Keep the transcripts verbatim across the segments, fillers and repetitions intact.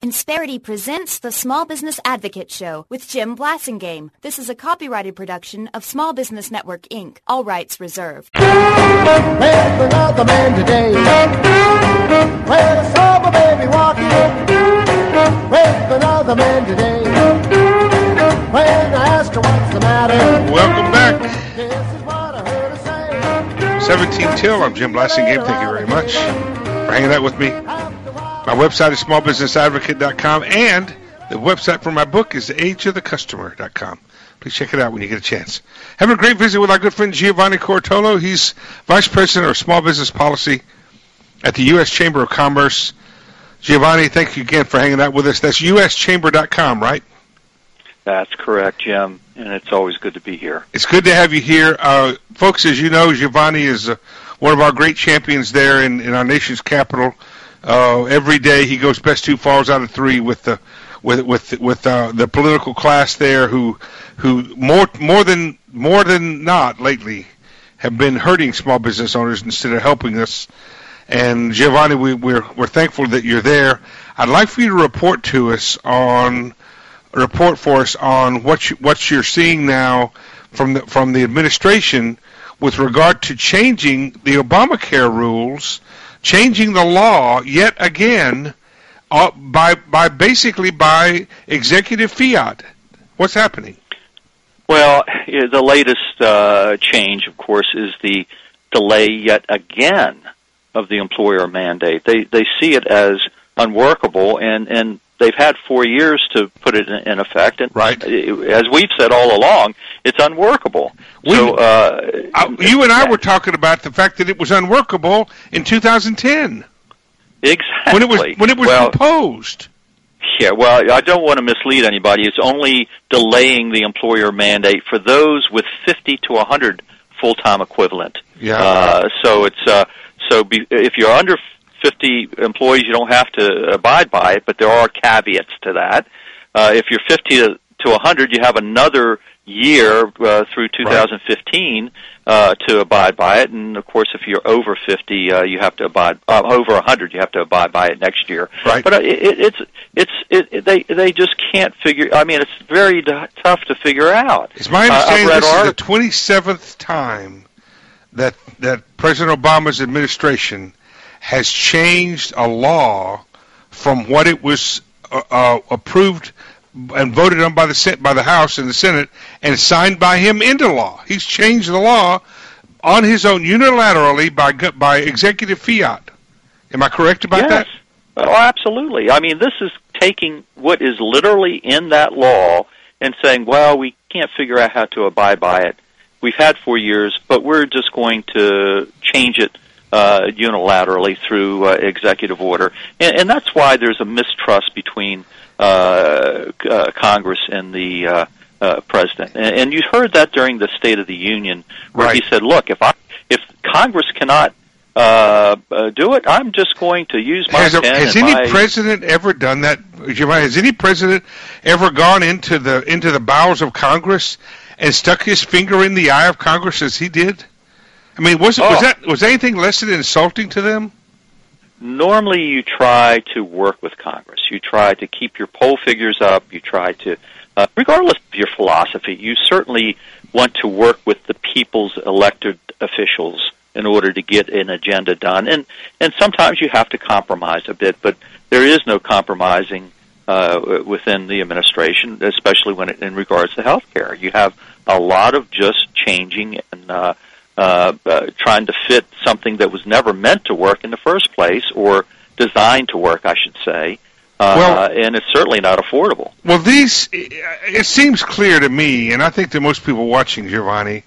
Insperity presents the Small Business Advocate Show with Jim Blasingame. This is a copyrighted production of Small Business Network, Incorporated. All rights reserved. Where's another man today? Where's a sober baby walking? Where's another man today? When I ask her what's the matter, welcome back. this is what I heard her say. seventeen till. I'm Jim Blasingame. Thank you very much for hanging out with me. My website is small business advocate dot com, and the website for my book is the age of the customer dot com. Please check it out when you get a chance. Having a great visit with our good friend Giovanni Cortolo. He's Vice President of Small Business Policy at the U S Chamber of Commerce. Giovanni, thank you again for hanging out with us. That's U S chamber dot com, right? That's correct, Jim, and it's always good to be here. It's good to have you here. Uh, folks, as you know, Giovanni is uh, one of our great champions there in, in our nation's capital. Uh, every day he goes best two falls out of three with the with with with uh, the political class there, who who more more than more than not lately have been hurting small business owners instead of helping us. And Giovanni, we, we're we're thankful that you're there. I'd like for you to report to us on report for us on what you, what you're seeing now from the from the administration with regard to changing the Obamacare rules. Changing the law yet again uh, by by basically by executive fiat. What's happening? Well, the latest uh, change, of course, is the delay yet again of the employer mandate. They they see it as unworkable, and, and they've had four years to put it in, in effect. And right. As we've said all along, it's unworkable. We, so uh, uh, you and I were talking about the fact that it was unworkable in two thousand ten. Exactly. When it was when it was well, proposed. Yeah, well, I don't want to mislead anybody. It's only delaying the employer mandate for those with fifty to one hundred full-time equivalent. Yeah. Uh, so it's uh, so be, if you're under fifty employees, you don't have to abide by it, but there are caveats to that. Uh, if you're fifty to, to one hundred, you have another year uh, through two thousand fifteen right. uh, to abide by it, and of course, if you're over fifty, uh, you have to abide uh, over one hundred. You have to abide by it next year. Right. But uh, it, it's it's it, they they just can't figure. I mean, it's very d- tough to figure out. It's my understanding uh, this art- is the twenty-seventh time that that President Obama's administration has changed a law from what it was uh, uh, approved and voted on by the by the House and the Senate and signed by him into law. He's changed the law on his own unilaterally by by executive fiat. Am I correct about yes. that? Oh, absolutely. I mean, this is taking what is literally in that law and saying, well, we can't figure out how to abide by it. We've had four years, but we're just going to change it uh, unilaterally through uh, executive order. And, and that's why there's a mistrust between Uh, uh, Congress and the uh, uh, president, and, and you heard that during the State of the Union, where right. he said, "Look, if I, if Congress cannot uh, uh, do it, I'm just going to use my has, a, pen." has and any my... president ever done that? Has any president ever gone into the into the bowels of Congress and stuck his finger in the eye of Congress as he did? I mean, was it, oh. was that was anything less than insulting to them? Normally, you try to work with Congress. You try to keep your poll figures up. You try to, uh, regardless of your philosophy, you certainly want to work with the people's elected officials in order to get an agenda done. And and sometimes you have to compromise a bit, but there is no compromising uh, within the administration, especially when it, in regards to health care. You have a lot of just changing and uh, Uh, uh, trying to fit something that was never meant to work in the first place, or designed to work, I should say. Uh, well, and it's certainly not affordable. Well, these, it seems clear to me, and I think to most people watching, Giovanni,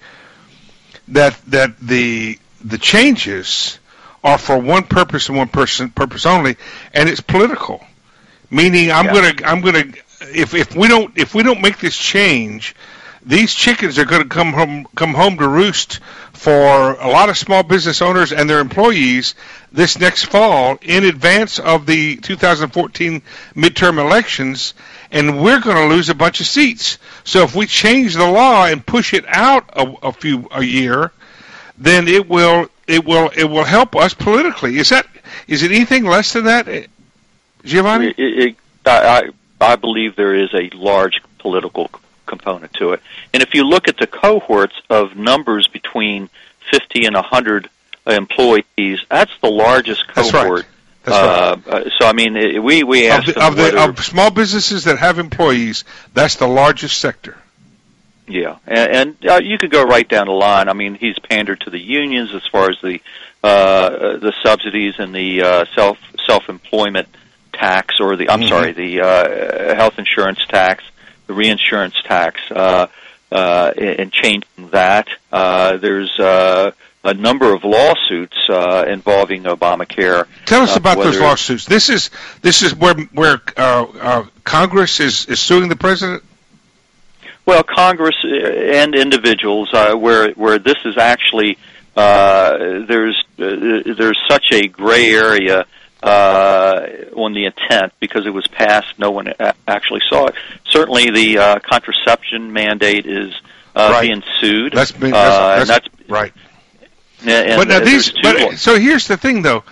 that that the the changes are for one purpose and one person purpose only, and it's political. Meaning, I'm yeah. gonna I'm gonna if if we don't if we don't make this change, these chickens are going to come home come home to roost for a lot of small business owners and their employees this next fall in advance of the two thousand fourteen midterm elections, and we're going to lose a bunch of seats. So if we change the law and push it out a, a few a year, then it will it will it will help us politically. Is that is it anything less than that, Giovanni? It, it, I, I believe there is a large political component to it. And if you look at the cohorts of numbers between fifty and one hundred employees, that's the largest cohort. That's right. That's uh, right. Uh, so, I mean, it, we, we asked of the, them of, the, whether, of small businesses that have employees, that's the largest sector. Yeah, and, and uh, you could go right down the line. I mean, he's pandered to the unions as far as the uh, the subsidies and the uh, self self-employment tax, or the I'm mm-hmm. sorry, the uh, health insurance tax, the reinsurance tax, uh, uh, and changing that. Uh, there's uh, a number of lawsuits uh, involving Obamacare. Tell us uh, about whether, those lawsuits. This is this is where where uh, uh, Congress is, is suing the president. Well, Congress and individuals, uh, where where this is actually uh, there's uh, there's such a gray area uh, on the intent because it was passed, no one a- actually saw it. Certainly, the uh, contraception mandate is uh, right. being sued. That's, been, that's, uh, that's, that's, that's right. And, but now these, but, laws. so here's the thing, though.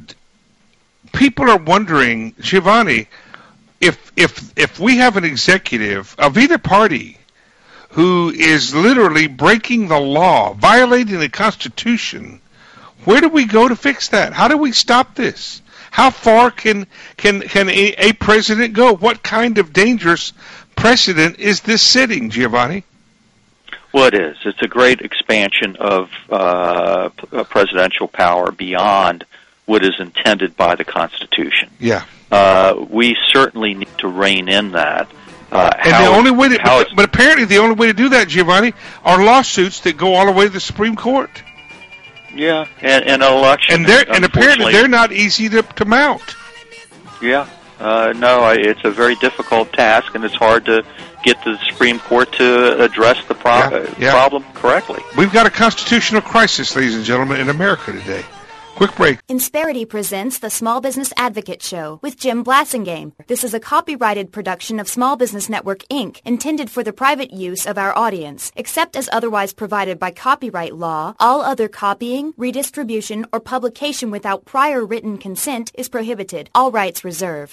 People are wondering, Giovanni, if if if we have an executive of either party who is literally breaking the law, violating the Constitution, where do we go to fix that? How do we stop this? How far can can can a, a president go? What kind of dangerous precedent is this setting, Giovanni? Well, it is. It's a great expansion of uh, p- presidential power beyond what is intended by the Constitution. Yeah. Uh, we certainly need to rein in that. Uh, and how, the only way to, but, but, but apparently the only way to do that, Giovanni, are lawsuits that go all the way to the Supreme Court. Yeah, and, and an election. And they're and apparently they're not easy to, to mount. Yeah, uh, no, I, it's a very difficult task, and it's hard to get the Supreme Court to address the pro- yeah, yeah. problem correctly. We've got a constitutional crisis, ladies and gentlemen, in America today. Quick break. Insperity presents the Small Business Advocate Show with Jim Blasingame. This is a copyrighted production of Small Business Network, Incorporated, intended for the private use of our audience. Except as otherwise provided by copyright law, all other copying, redistribution, or publication without prior written consent is prohibited. All rights reserved.